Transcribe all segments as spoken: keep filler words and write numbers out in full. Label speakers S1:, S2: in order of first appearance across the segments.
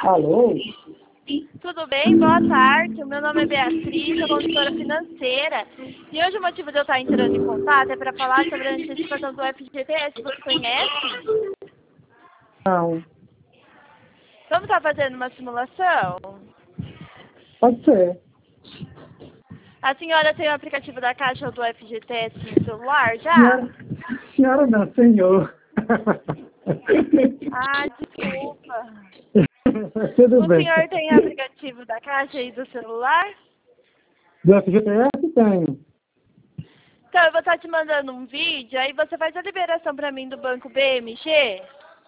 S1: Alô?
S2: Tudo bem? Boa tarde. O meu nome é Beatriz, sou consultora financeira. E hoje o motivo de eu estar entrando em contato é para falar sobre a antecipação do F G T S. Você conhece?
S1: Não.
S2: Vamos estar fazendo uma simulação?
S1: Pode ser.
S2: A senhora tem o aplicativo da Caixa ou do F G T S no celular já?
S1: Senhora, senhora não, senhor.
S2: Ah, desculpa.
S1: Tudo
S2: O
S1: bem.
S2: senhor tem o aplicativo da Caixa aí do celular?
S1: Do F G T S tenho.
S2: Então, eu vou estar te mandando um vídeo, aí você faz a liberação para mim do banco B M G.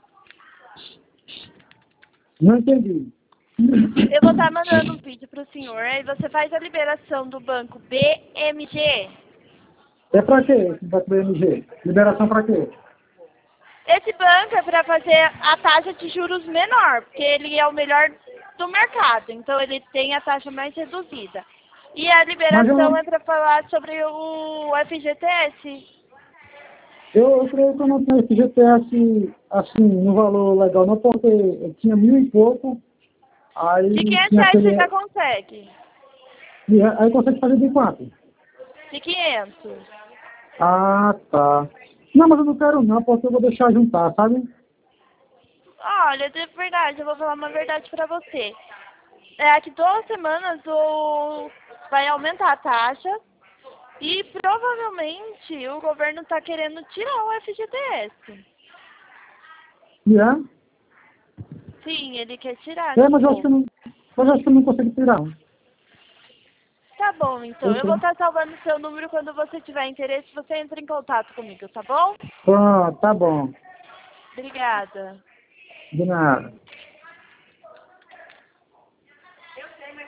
S1: Não entendi.
S2: Eu vou estar mandando um vídeo para o senhor, aí você faz a liberação do banco B M G.
S1: É pra quê esse banco B M G? Liberação pra quê?
S2: Esse banco é para fazer a taxa de juros menor, porque ele é o melhor do mercado, então ele tem a taxa mais reduzida. E a liberação
S1: Mas eu,
S2: é para falar sobre o F G T S.
S1: eu, eu creio que eu não tenho F G T S assim, no valor legal, não, porque eu tinha mil e pouco, aí
S2: De quinhentos
S1: tinha
S2: reais você
S1: aquele...
S2: já consegue.
S1: Aí consegue fazer de quanto?
S2: De quinhentos.
S1: Ah, tá. Não, mas eu não quero não, porque eu vou deixar juntar, sabe?
S2: Olha, de verdade, eu vou falar uma verdade pra você. É que duas semanas o... vai aumentar a taxa e provavelmente o governo tá querendo tirar o F G T S.
S1: E é?
S2: Sim, ele quer tirar
S1: É,
S2: de
S1: mas eu acho que eu
S2: novo.
S1: não, mas eu acho que eu não consigo tirar.
S2: Tá bom, então.
S1: Eu
S2: Eu vou
S1: sei.
S2: estar salvando seu número quando você tiver interesse. Você entra em contato comigo, tá bom?
S1: Pronto, tá bom.
S2: Obrigada.
S1: De nada.